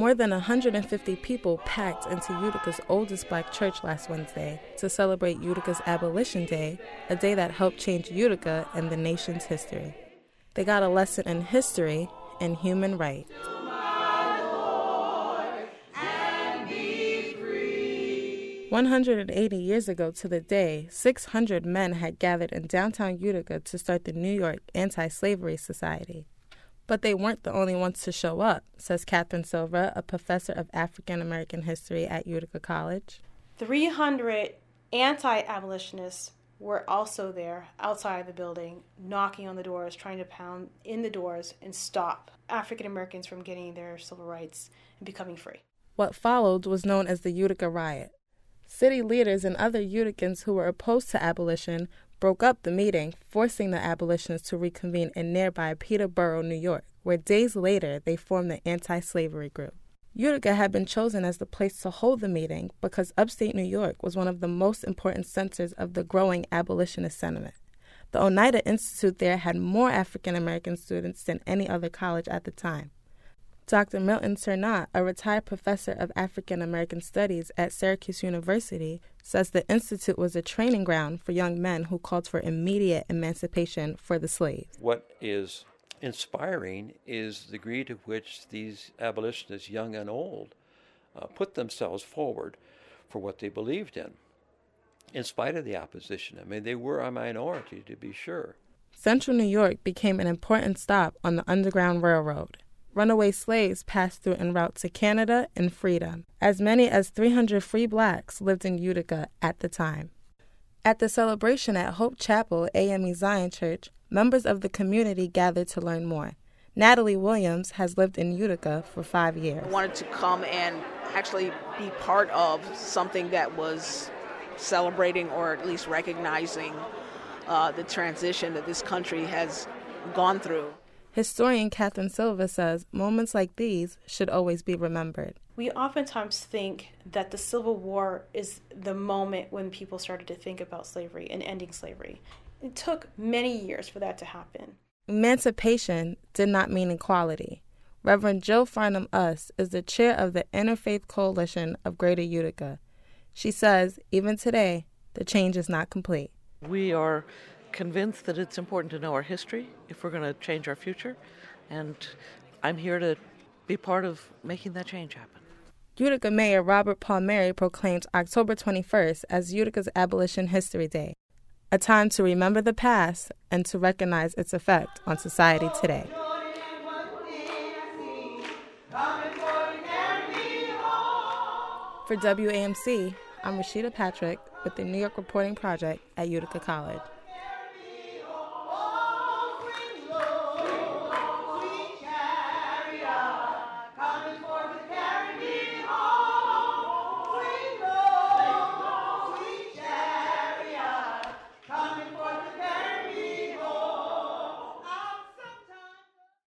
More than 150 people packed into Utica's oldest black church last Wednesday to celebrate Utica's Abolition Day, a day that helped change Utica and the nation's history. They got a lesson in history and human rights. 180 years ago to the day, 600 men had gathered in downtown Utica to start the New York Anti-Slavery Society. But they weren't the only ones to show up, says Catherine Silva, a professor of African American history at Utica College. 300 anti-abolitionists were also there outside the building, knocking on the doors, trying to pound in the doors and stop African Americans from getting their civil rights and becoming free. What followed was known as the Utica Riot. City leaders and other Uticans who were opposed to abolition broke up the meeting, forcing the abolitionists to reconvene in nearby Peterborough, New York, where days later they formed the anti-slavery group. Utica had been chosen as the place to hold the meeting because upstate New York was one of the most important centers of the growing abolitionist sentiment. The Oneida Institute there had more African American students than any other college at the time. Dr. Milton Ternat, a retired professor of African American studies at Syracuse University, says the institute was a training ground for young men who called for immediate emancipation for the slaves. What is inspiring is the degree to which these abolitionists, young and old, put themselves forward for what they believed in spite of the opposition. I mean, they were a minority, to be sure. Central New York became an important stop on the Underground Railroad. Runaway slaves passed through en route to Canada and freedom. As many as 300 free blacks lived in Utica at the time. At the celebration at Hope Chapel AME Zion Church, members of the community gathered to learn more. Natalie Williams has lived in Utica for 5 years. I wanted to come and actually be part of something that was celebrating or at least recognizing the transition that this country has gone through. Historian Catherine Silva says moments like these should always be remembered. We oftentimes think that the Civil War is the moment when people started to think about slavery and ending slavery. It took many years for that to happen. Emancipation did not mean equality. Reverend Jill Farnham Us is the chair of the Interfaith Coalition of Greater Utica. She says, even today, the change is not complete. We are convinced that it's important to know our history if we're going to change our future, and I'm here to be part of making that change happen. Utica Mayor Robert Palmieri proclaimed October 21st as Utica's Abolition History Day, a time to remember the past and to recognize its effect on society today. For WAMC, I'm Rashida Patrick with the New York Reporting Project at Utica College.